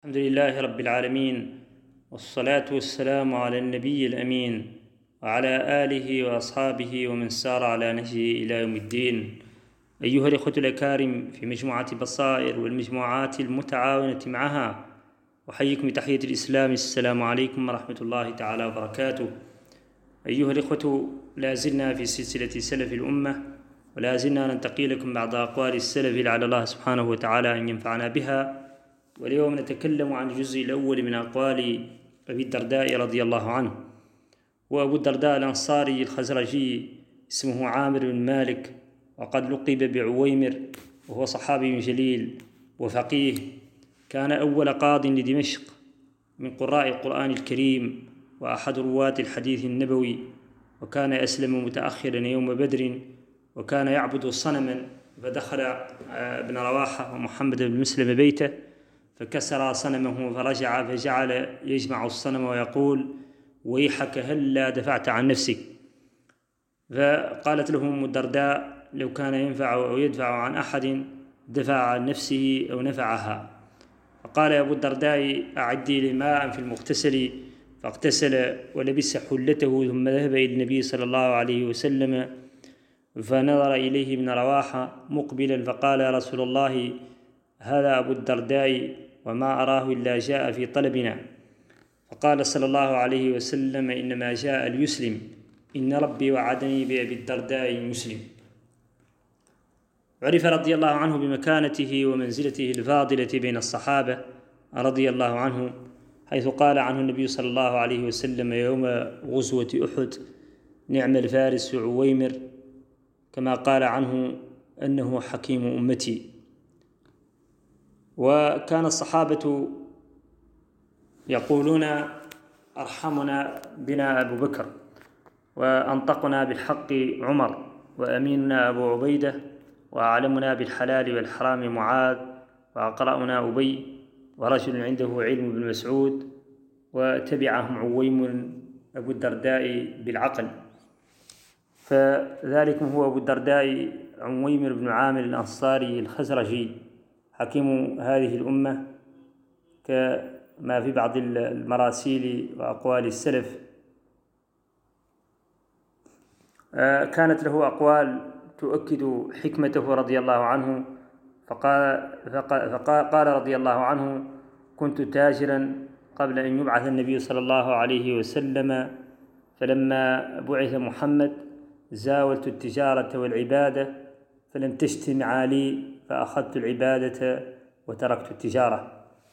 الحمد لله رب العالمين، والصلاة والسلام على النبي الأمين وعلى آله وأصحابه ومن سار على نهجه إلى يوم الدين. أيها الإخوة الأكارم في مجموعة بصائر والمجموعات المتعاونة معها، أحييكم بتحية الإسلام، السلام عليكم ورحمة الله تعالى وبركاته. أيها الإخوة، لا زلنا في سلسلة سلف الأمة، ولا زلنا ننتقي لكم بعض أقوال السلف لعل الله سبحانه وتعالى أن ينفعنا بها. واليوم نتكلم عن الجزء الأول من أقوال أبي الدرداء رضي الله عنه. وأبو الدرداء الأنصاري الخزرجي، اسمه عامر بن مالك، وقد لقب بعويمر، وهو صحابي جليل وفقيه. كان أول قاض لدمشق من قراء القرآن الكريم، وأحد رواة الحديث النبوي، وكان أسلم متأخرا يوم بدر، وكان يعبد صنما. فدخل ابن رواحة ومحمد بن مسلم بيته فكسر صنمه، فرجع فجعل يجمع الصنم ويقول: ويحك هلا دفعت عن نفسك. فقالت له أم الدرداء: لو كان ينفع أو يدفع عن أحد دفع عن نفسه أو نفعها. فقال أبو الدرداء: أعدي لي ماء في المغتسل، فاغتسل ولبس حلته، ثم ذهب إلى النبي صلى الله عليه وسلم، فنظر إليه ابن رواحة مقبلا، فقال: يا رسول الله، هذا أبو الدرداء، وما أراه إلا جاء في طلبنا. فقال صلى الله عليه وسلم: إنما جاء ليسلم، إن ربي وعدني بأبي الدرداء مسلم. عرف رضي الله عنه بمكانته ومنزلته الفاضلة بين الصحابة رضي الله عنه، حيث قال عنه النبي صلى الله عليه وسلم يوم غزوة أحد: نعم الفارس عويمر، كما قال عنه أنه حكيم أمتي. وكان الصحابة يقولون: أرحمنا بنا أبو بكر، وأنطقنا بالحق عمر، وأميننا أبو عبيدة، وأعلمنا بالحلال والحرام معاذ، وأقرأنا أبي، ورجل عنده علم بن مسعود، وتبعهم عويم أبو الدرداء بالعقل. فذلك هو أبو الدرداء عويمر بن عامر الأنصاري الخزرجي، حكيم هذه الأمة، كما في بعض المراسيل وأقوال السلف. كانت له أقوال تؤكد حكمته رضي الله عنه. فقال رضي الله عنه: كنت تاجرا قبل أن يبعث النبي صلى الله عليه وسلم، فلما بعث محمد زاولت التجارة والعبادة، فلم تجتمع لي، فأخذت العبادة وتركت التجارة.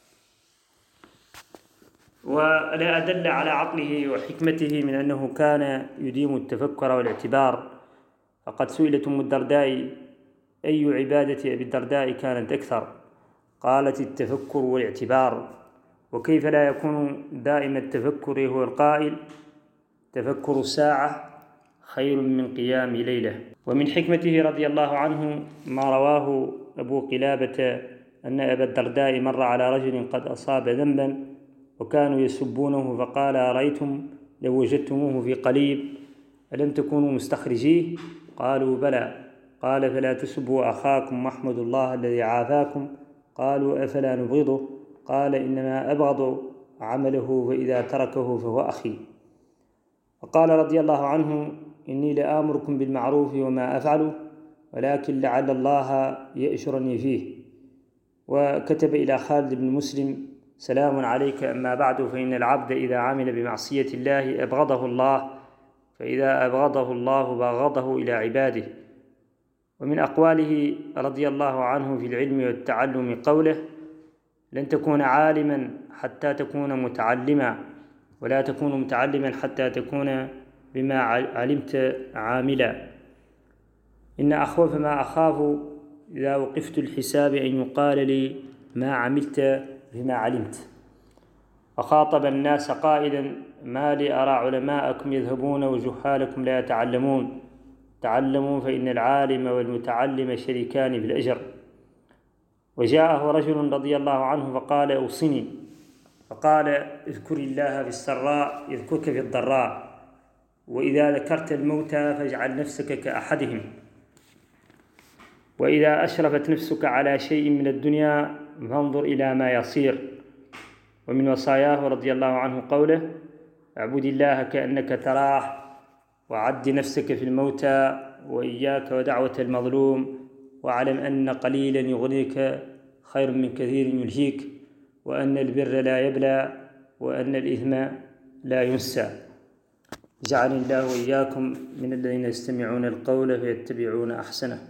ولا أدل على عقله وحكمته من أنه كان يديم التفكر والاعتبار. فقد سئلت أم الدرداء: أي عبادة أبي الدرداء كانت أكثر؟ قالت: التفكر والاعتبار. وكيف لا يكون دائم التفكر؟ هو القائل: تفكر ساعة خير من قيام ليلة. ومن حكمته رضي الله عنه ما رواه أبو قلابة أن أبا الدرداء مر على رجل قد أصاب ذنبا، وكانوا يسبونه، فقال: أرأيتم لو وجدتموه في قليب ألم تكونوا مستخرجيه؟ قالوا: بلى. قال: فلا تسبوا أخاكم واحمدوا الله الذي عافاكم. قالوا: أفلا نبغضه؟ قال: إنما أبغض عمله، فإذا تركه فهو أخي. وقال رضي الله عنه: إني لآمركم بالمعروف وما أفعله، ولكن لعل الله يأشرني فيه. وكتب إلى خالد بن مسلم: سلام عليك، أما بعد، فإن العبد إذا عمل بمعصية الله أبغضه الله، فإذا أبغضه الله بغضه إلى عباده. ومن أقواله رضي الله عنه في العلم والتعلم قوله: لن تكون عالما حتى تكون متعلما، ولا تكون متعلما حتى تكون بما علمت عاملا. إن أخوف ما أخاف إذا وقفت الحساب أن يقال لي ما عملت بما علمت. وخاطب الناس قائلا: ما لي أرى علماءكم يذهبون وجهالكم لا يتعلمون، تعلموا فإن العالم والمتعلم شريكان في الأجر. وجاءه رجل رضي الله عنه فقال: أوصني. فقال: اذكر الله في السراء يذكرك في الضراء، وإذا ذكرت الموتى فاجعل نفسك كأحدهم، وإذا أشرفت نفسك على شيء من الدنيا فانظر إلى ما يصير، ومن وصاياه رضي الله عنه قوله: اعبد الله كأنك تراه، وعد نفسك في الموتى، وإياك ودعوة المظلوم، واعلم أن قليلا يغنيك خير من كثير يلهيك، وأن البر لا يبلى، وأن الإثم لا ينسى. جعلني الله وإياكم من الذين يستمعون القول فيتبعون أحسنه.